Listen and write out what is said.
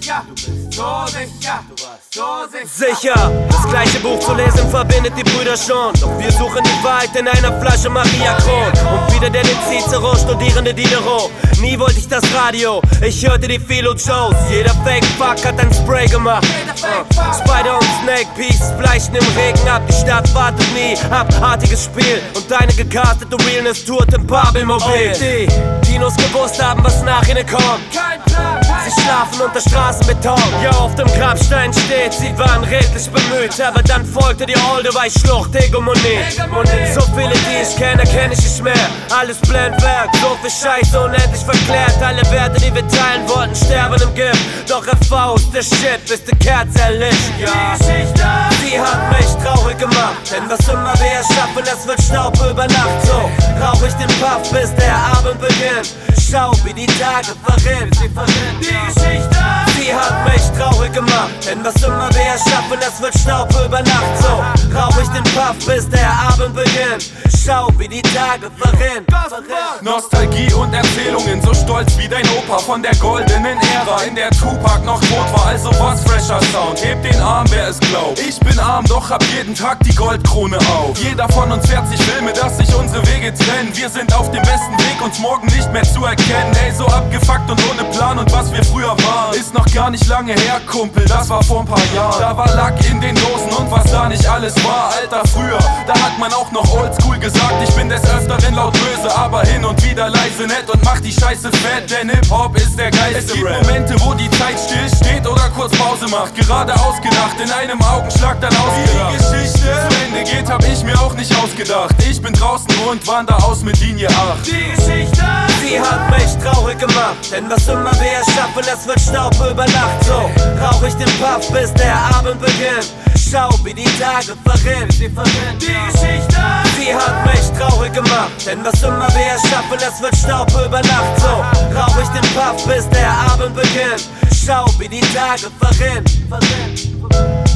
sicher, du bist so sicher, du warst so sicher. Das gleiche Buch zu lesen verbindet die Brüder schon. Doch wir suchen die Wahrheit in einer Flasche Maria Kron. Und wieder der Cicero, studierende Diderot. Nie wollte ich das Radio, ich hörte die Philo-Shows. Jeder Fake-Fuck hat ein Spray gemacht. Spider und Snake Pieces bleichen im Regen ab. Die Stadt wartet nie, abartiges Spiel. Und deine gecastete Realness tourt im Babelmobil. Die Dinos gewusst haben, was nach ihnen kommt. Sie schlafen unter Straßenbeton. Ja, auf dem Grabstein steht, sie waren redlich bemüht. Aber dann folgte die olde Weichschlucht, Hegemonie. So viele, die ich kenne, kenn ich nicht mehr. Alles Blendwerk, so viel Scheiße unendlich verklärt. Alle Werte, die wir teilen wollten, sterben im Gift. Doch RV ist der Shit, bis die Kerze erlischt. Ja, sie hat mich traurig gemacht. Denn was immer wir erschaffen, das wird Staub über Nacht. So rauch ich den Puff, bis der Abend beginnt. Schau, wie die Tage verrinnen. Sie hat mich traurig gemacht. Denn was immer wir erschaffen, das wird Staub über Nacht. So rauch ich den Puff, bis der Abend beginnt. Schau, wie die Tage verrinnen. Nostalgie und Erzählungen, so stolz wie dein Opa von der goldenen Ära, in der Tupac noch tot war, also was fresher Sound. Hebt den Arm, wer es glaubt. Ich bin arm, doch hab jeden Tag die Goldkrone auf. Jeder von uns fährt sich Filme, dass sich unsere Wege trennen. Wir sind auf dem besten Weg, uns morgen nicht mehr zu erkennen. Ey, so abgefuckt und ohne Plan, und was wir früher waren, ist noch gar nicht lange her, Kumpel, das war vor ein paar Jahren. Da war Lack in den Dosen und was da nicht alles war. Alter, früher, da hat man auch noch oldschool gesagt. Ich bin des Öfteren laut böse, aber hin und wieder leise nett und mach die Scheiße fett, denn Hip-Hop ist der geilste Es gibt Rap. Momente, wo die Zeit still steht oder kurz Pause macht. Gerade ausgedacht, in einem Augenschlag dann ausgedacht. Wie die Geschichte zu Ende geht, hab ich mir auch nicht ausgedacht. Ich bin draußen und wander aus mit Linie 8. Die Geschichte, sie hat mich traurig gemacht. Denn was immer wir erschaffen, das wird Staub über Nacht. So rauch ich den Puff, bis der Abend beginnt. Schau, wie die Tage verrinnen. Die Geschichte, sie hat mich traurig gemacht. Denn was immer wir erschaffen, das wird Staub über Nacht. So rauch ich den Puff, bis der Abend beginnt. Schau, wie die Tage verrinnen.